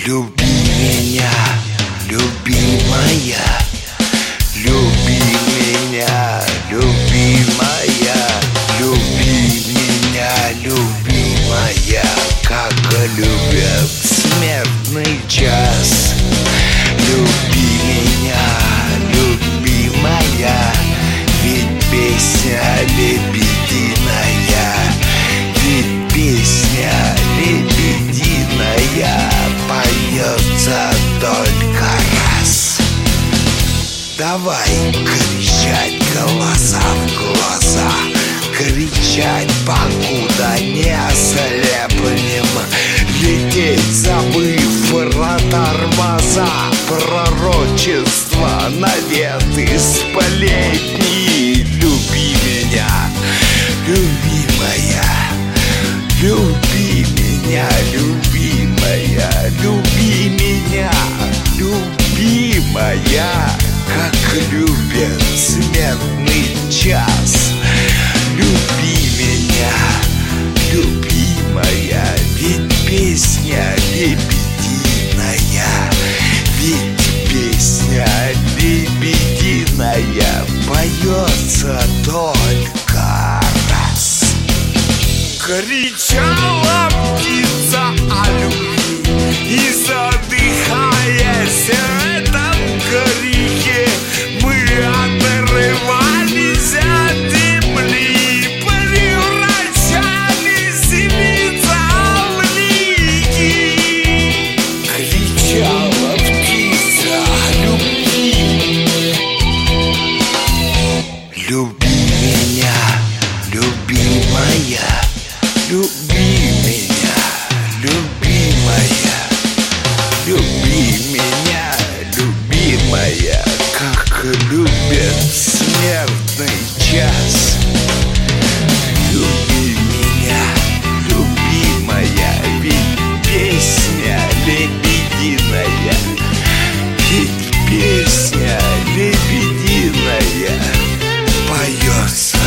Люби меня, любимая, люби меня, любимая, люби меня, любимая, как любят смертный час. Люби меня, любимая, ведь песня лебединая, ведь песня лебединая поется только раз. Давай кричать глаза в глаза, кричать, покуда не ослепнем, лететь, забыв про тормоза, пророчества, наветы сплетни. Люби меня, любимая, люби меня, любимая, люби меня, любимая, как любят смертный час. Люби меня, любимая, ведь песня лебединая, ведь песня лебединая поется только раз. Кричала птица о любви и, задыхаясь в этом крике, мы отрывались от земли, превращались в лики. Кричала птица о любви. Люби меня, любимая, люби меня, любимая, люби меня, любимая, как любят смертный час. Люби меня, любимая, ведь песня лебединая, ведь песня лебединая поется